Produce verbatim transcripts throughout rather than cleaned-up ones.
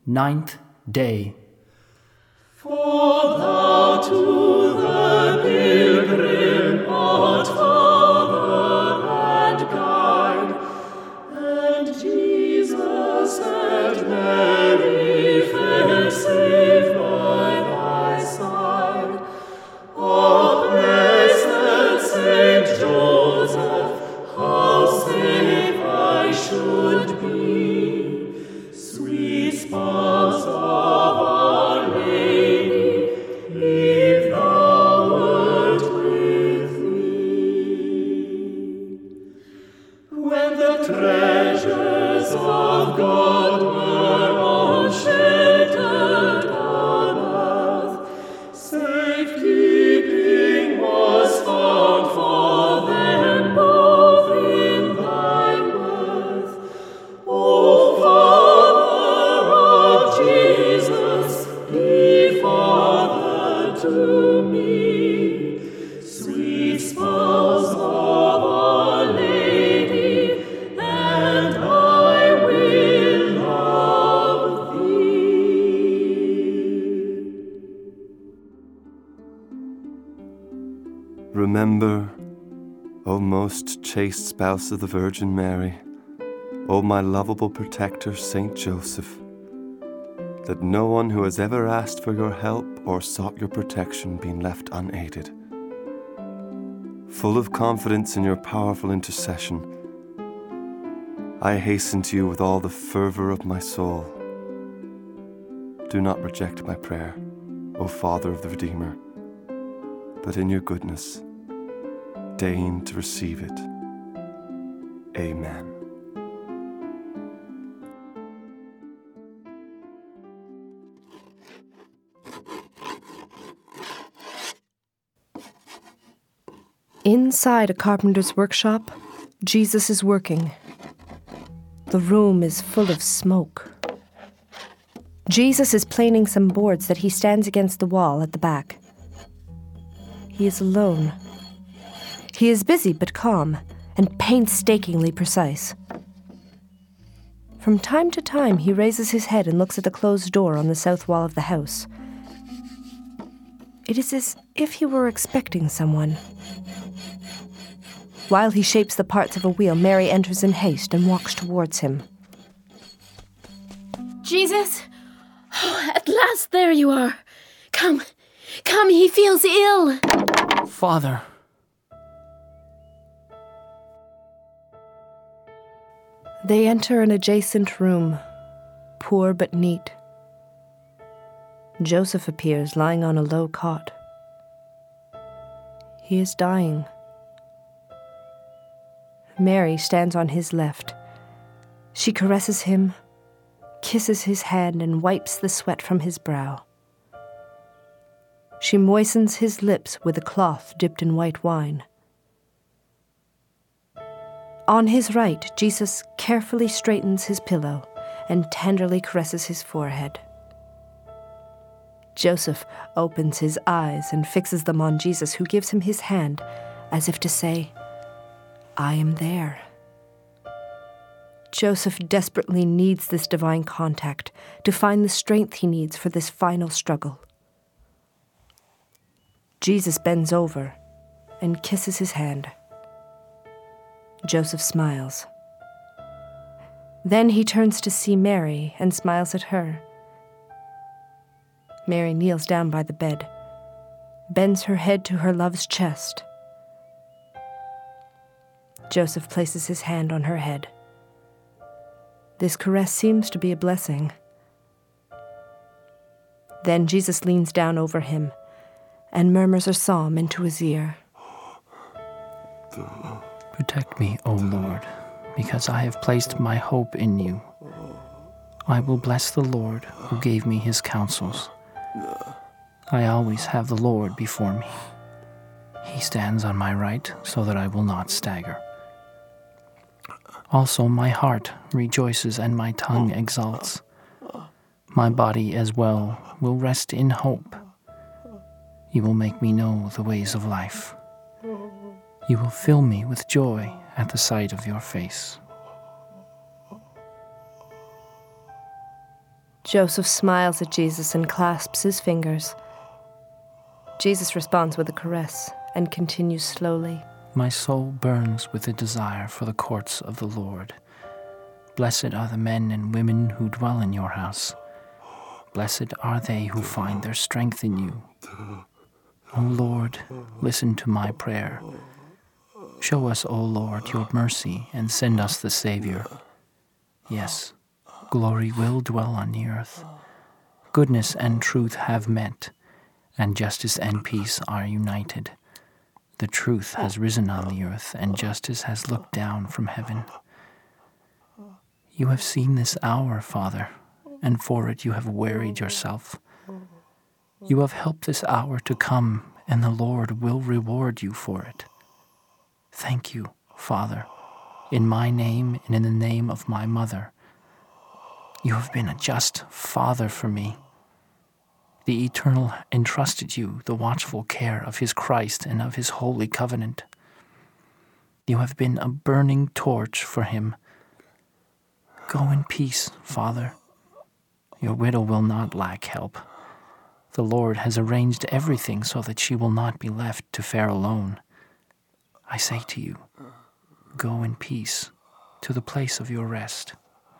Ninth Day. For thou to the pilgrim art father and guide, and Jesus and Mary fair saved by thy side. O blessed Saint Joseph, how safe I should be, sweet spouse of Our Lady, if thou wert with me. When the treasures of God were all sheltered on earth, safekeeping was found for them both in thy birth. O Father of Jesus, be Father to me, sweet spouse of Our Lady, and I will love thee. Remember, O most chaste spouse of the Virgin Mary, O my lovable protector, Saint Joseph, that no one who has ever asked for your help or sought your protection be left unaided. Full of confidence in your powerful intercession, I hasten to you with all the fervor of my soul. Do not reject my prayer, O Father of the Redeemer, but in your goodness, deign to receive it. Amen. Inside a carpenter's workshop, Jesus is working. The room is full of smoke. Jesus is planing some boards that he stands against the wall at the back. He is alone. He is busy but calm and painstakingly precise. From time to time, he raises his head and looks at the closed door on the south wall of the house. It is as if he were expecting someone. While he shapes the parts of a wheel, Mary enters in haste and walks towards him. Jesus! Oh, at last there you are. Come, come, he feels ill. Father. They enter an adjacent room, poor but neat. Joseph appears lying on a low cot. He is dying. Mary stands on his left. She caresses him, kisses his hand, and wipes the sweat from his brow. She moistens his lips with a cloth dipped in white wine. On his right, Jesus carefully straightens his pillow and tenderly caresses his forehead. Joseph opens his eyes and fixes them on Jesus, who gives him his hand as if to say, I am there. Joseph desperately needs this divine contact to find the strength he needs for this final struggle. Jesus bends over and kisses his hand. Joseph smiles. Then he turns to see Mary and smiles at her. Mary kneels down by the bed, bends her head to her love's chest. Joseph places his hand on her head. This caress seems to be a blessing. Then Jesus leans down over him and murmurs a psalm into his ear. Protect me, O Lord, because I have placed my hope in you. I will bless the Lord who gave me his counsels. I always have the Lord before me. He stands on my right so that I will not stagger. Also my heart rejoices and my tongue exalts. My body as well will rest in hope. You will make me know the ways of life. You will fill me with joy at the sight of your face. Joseph smiles at Jesus and clasps his fingers. Jesus responds with a caress and continues slowly. My soul burns with a desire for the courts of the Lord. Blessed are the men and women who dwell in your house. Blessed are they who find their strength in you. O Lord, listen to my prayer. Show us, O Lord, your mercy and send us the Savior. Yes, glory will dwell on the earth. Goodness and truth have met, and justice and peace are united. The truth has risen on the earth, and justice has looked down from heaven. You have seen this hour, Father, and for it you have wearied yourself. You have helped this hour to come, and the Lord will reward you for it. Thank you, Father, in my name and in the name of my mother. You have been a just Father for me. The Eternal entrusted you the watchful care of his Christ and of his holy covenant. You have been a burning torch for him. Go in peace, Father. Your widow will not lack help. The Lord has arranged everything so that she will not be left to fare alone. I say to you, go in peace to the place of your rest.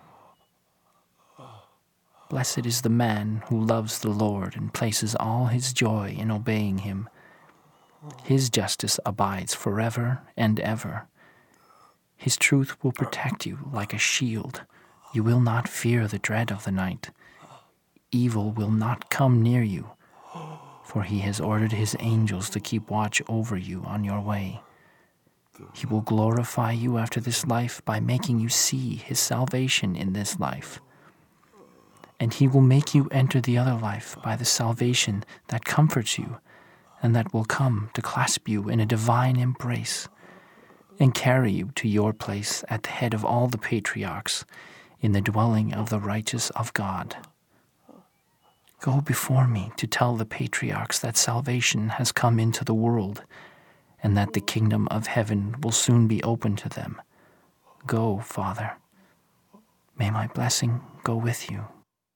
Blessed is the man who loves the Lord and places all his joy in obeying him. His justice abides forever and ever. His truth will protect you like a shield. You will not fear the dread of the night. Evil will not come near you, for he has ordered his angels to keep watch over you on your way. He will glorify you after this life by making you see his salvation in this life. And he will make you enter the other life by the salvation that comforts you and that will come to clasp you in a divine embrace and carry you to your place at the head of all the patriarchs in the dwelling of the righteous of God. Go before me to tell the patriarchs that salvation has come into the world and that the kingdom of heaven will soon be open to them. Go, Father. May my blessing go with you.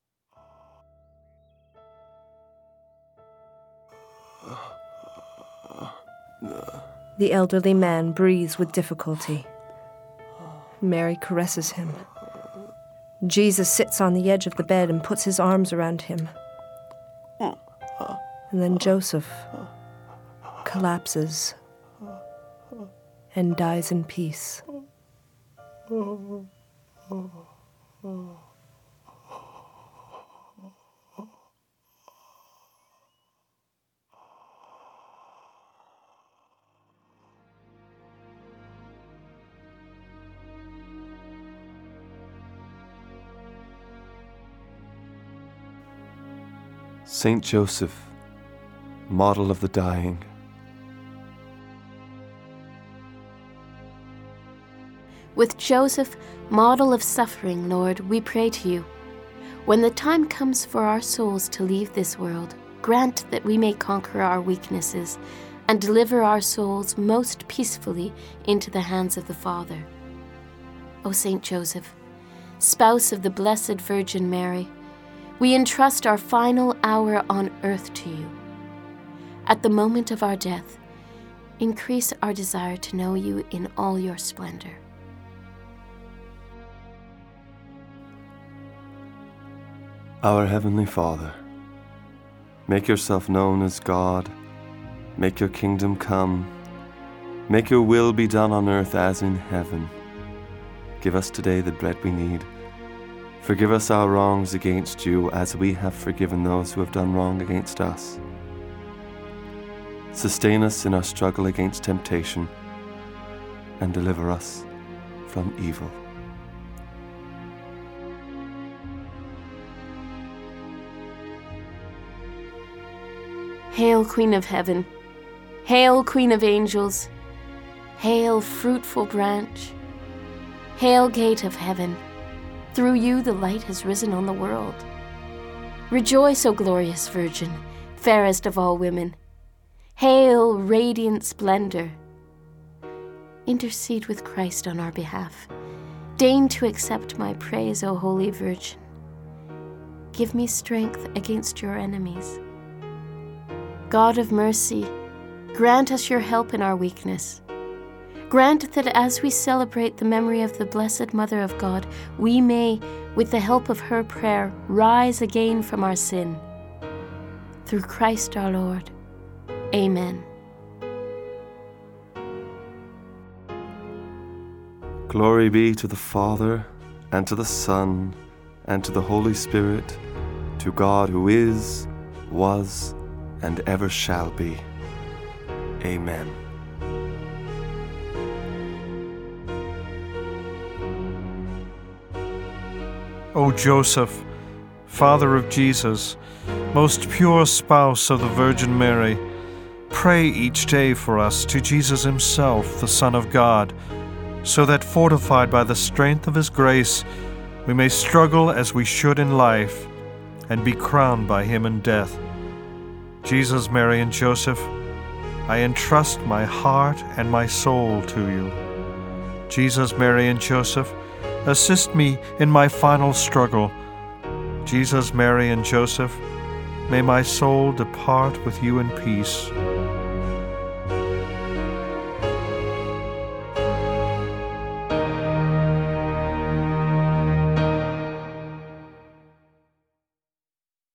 The elderly man breathes with difficulty. Mary caresses him. Jesus sits on the edge of the bed and puts his arms around him. And then Joseph collapses and dies in peace. Saint Joseph, model of the dying. With Joseph, model of suffering, Lord, we pray to you. When the time comes for our souls to leave this world, grant that we may conquer our weaknesses and deliver our souls most peacefully into the hands of the Father. O Saint Joseph, spouse of the Blessed Virgin Mary, we entrust our final hour on earth to you. At the moment of our death, increase our desire to know you in all your splendor. Our Heavenly Father, make yourself known as God, make your kingdom come, make your will be done on earth as in heaven. Give us today the bread we need. Forgive us our wrongs against you as we have forgiven those who have done wrong against us. Sustain us in our struggle against temptation and deliver us from evil. Hail, Queen of Heaven. Hail, Queen of Angels. Hail, fruitful branch. Hail, Gate of Heaven. Through you the light has risen on the world. Rejoice, O glorious Virgin, fairest of all women. Hail, radiant splendor. Intercede with Christ on our behalf. Deign to accept my praise, O Holy Virgin. give me strength against your enemies. God of mercy, grant us your help in our weakness. Grant that as we celebrate the memory of the Blessed Mother of God, we may, with the help of her prayer, rise again from our sin. Through Christ our Lord. Amen. Glory be to the Father, and to the Son, and to the Holy Spirit, to God who is, was, and ever shall be. Amen. O Joseph, Father of Jesus, most pure spouse of the Virgin Mary, pray each day for us to Jesus himself, the Son of God, so that fortified by the strength of his grace, we may struggle as we should in life and be crowned by him in death. Jesus, Mary, and Joseph, I entrust my heart and my soul to you. Jesus, Mary, and Joseph, assist me in my final struggle. Jesus, Mary, and Joseph, may my soul depart with you in peace.